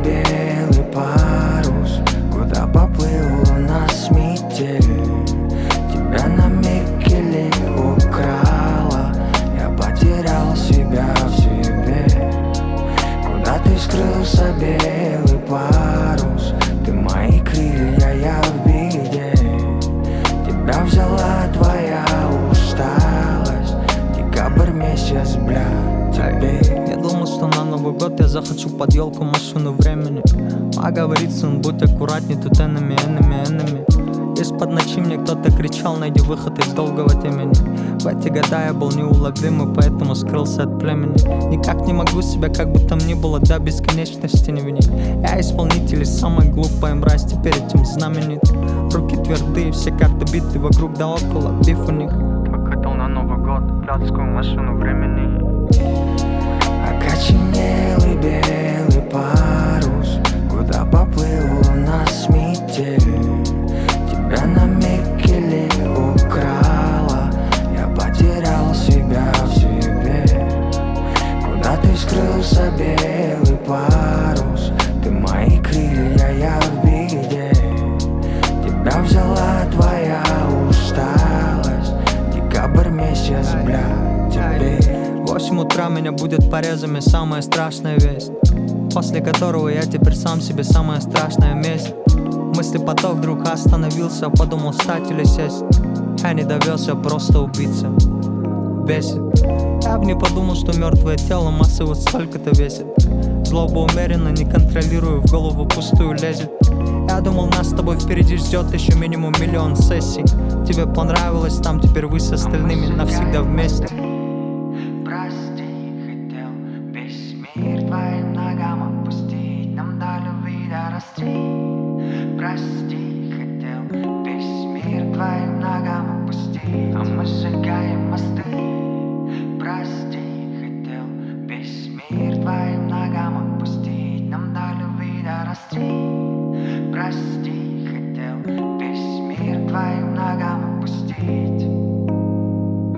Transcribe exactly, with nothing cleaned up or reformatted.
белый парус, куда поплыл у нас метель. Тебя на миг или украла, я потерял себя в себе. Куда ты скрылся, белый парус? Ты мои крылья, я в беде. Тебя взяла твоя усталость, декабрь месяц, бля, тебе. Я думал, что на Новый год я захочу под елку машину времени. А говорит сын, будь аккуратней, тут enemy, enemy, enemy. Из-под ночи мне кто-то кричал, найди выход из долгого темени. В эти года я был неуловим и поэтому скрылся от племени. Никак не могу себя, как бы там ни было, до бесконечности не винить. Я исполнитель и самая глупая мразь, теперь этим знаменит. Руки твердые, все карты биты вокруг да около, биф у них. Покатал на Новый год блядскую машину времени. Окоченелый белый парус, куда поплыл у нас метель. Тебя на миг или украла, я потерял себя в себе. Куда ты скрылся, белый парус? Ты мои крылья, я в беде. Тебя взяла твоя усталость, декабрь месяц, бля, тебе. Восемь утра меня будет порезами самая страшная весть, после которого я теперь сам себе самая страшная месть. Мысли поток вдруг остановился, подумал встать или сесть. Я не довез, я просто убийца. Бесит. Я бы не подумал, что мертвое тело массы вот столько-то весит. Злоба умеренно, не контролирую, в голову пустую лезет. Я думал, нас с тобой впереди ждет еще минимум миллион сессий. Тебе понравилось там, теперь вы с остальными навсегда вместе. Прости, хотел весь мир твоим ногам опустить, нам до любви дорасти. Прости, хотел весь мир твоим ногам опустить, а мы сжигаем мосты. Прости, хотел весь мир твоим